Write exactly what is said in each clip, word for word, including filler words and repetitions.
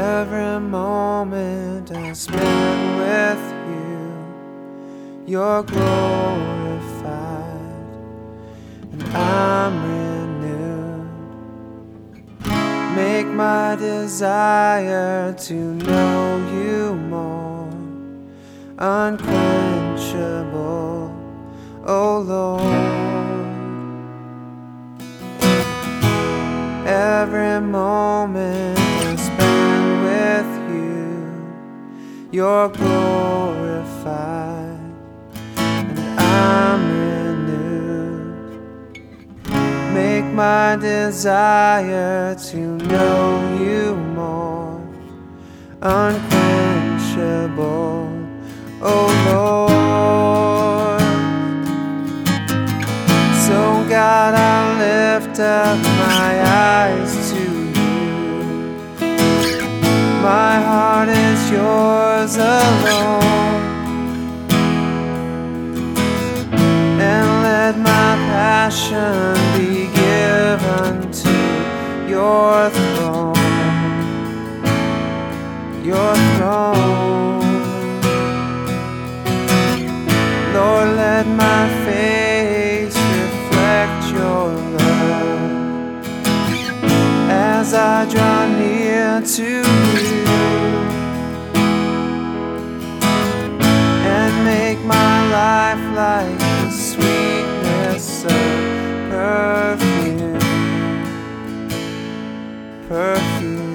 Every moment I spend with you, you're glorified, and I'm renewed. Make my desire to know you more unquenchable, oh Lord. Every moment I spend with you, you're glorified, and I'm renewed. Make my desire to know you more unquenchable, oh Lord. So God, I lift up my eyes to you. My heart is yours alone, and let my passion be given to your throne, your throne. Lord, let my face reflect your love as I draw near to you, and make my life like the sweetness of perfume, perfume.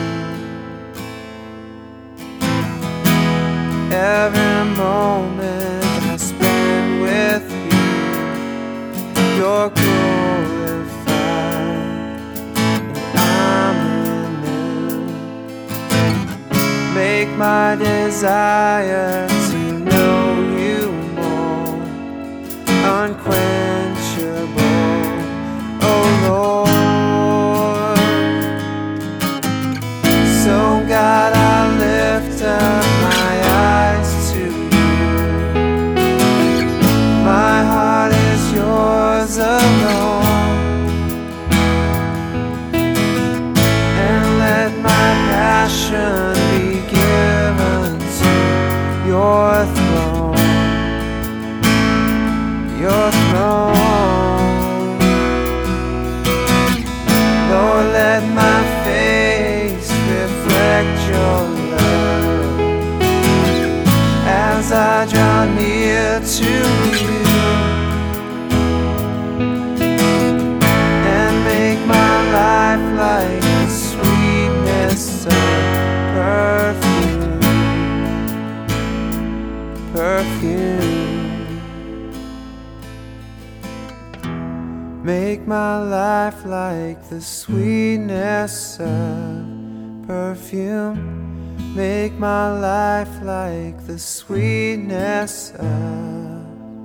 Every moment I spend with you, you're glorified, and I'm renewed. Make my desire to know you more unquenchable, oh Lord. So God, I lift up my eyes to you. My heart is yours alone, and let my passion be given to your throne, your throne. Lord, let my face reflect your love as I draw near to you, and make my life like the sweetness of perfume, perfume. Make my life like the sweetness of perfume. Make my life like the sweetness of.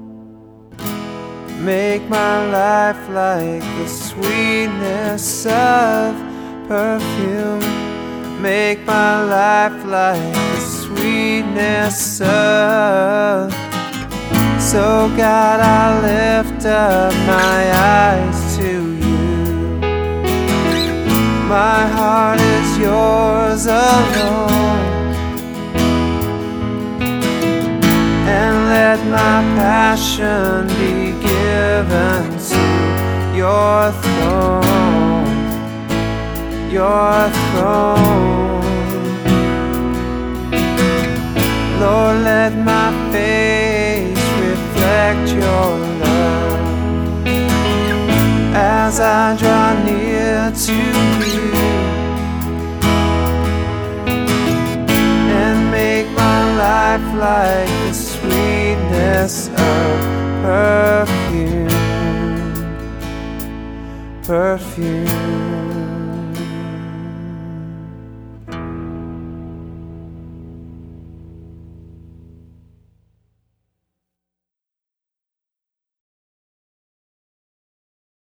Make my life like the sweetness of perfume. Make my life like the sweetness of. So God, I lift up my eyes to you. My heart is yours alone, and let my passion be given to your throne, your throne. Lord, let my face reflect your love as I draw near to you, and make my life like the sweetness of perfume, perfume.